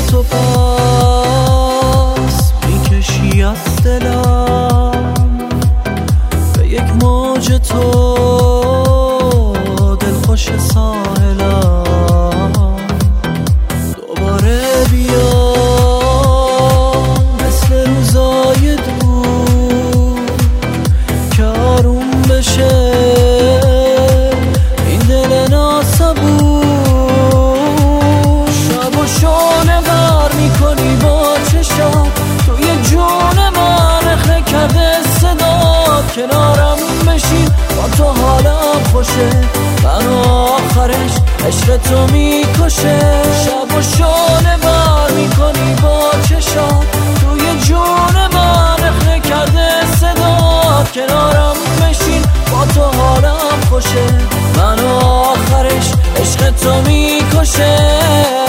تو پس میکشی از دلم، به یک موج تو دلخوش ساحلم. دوباره بیا مثل روزای دور که آروم بشه این دل ناصبور. شب و شانه بر میکنی با چشات، توی جون من رخنه کرده صدا. کنارم بشین با تو حالم خوشه، من آخرش عشق تو میکشه. شب و شانه بر میکنی با چشات، توی جون من رخنه کرده صدا. کنارم بشین با تو حالم خوشه، من آخرش عشق تو میکشه.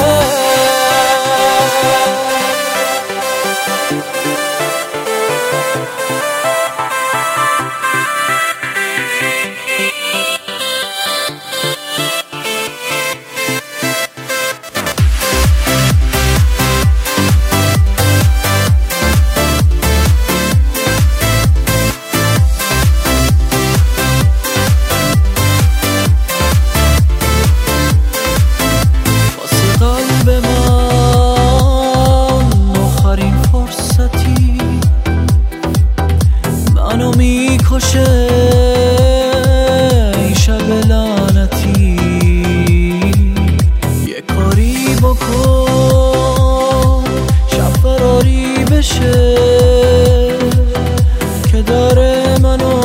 منو میکشه این شب لعنتی. یه کاری بکن شب فراری بشه که داره منو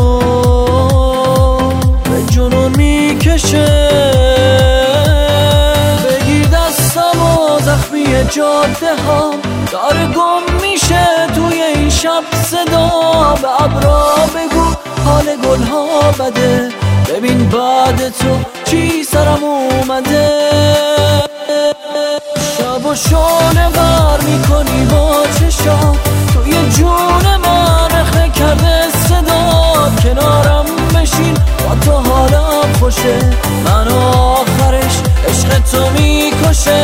به جنون میکشه. بگیر دستم و زخمی جاده هم داره گم میشه توی این شب صدا. به ابرا بگو حال گل ها بده، ببین بعد تو چی سرم اومده. شب و شانه بر میکنی با چشات، توی جون من رخنه کرده صدا. کنارم بشین با تو حالم خوشه، من آخرش عشق تو میکشه.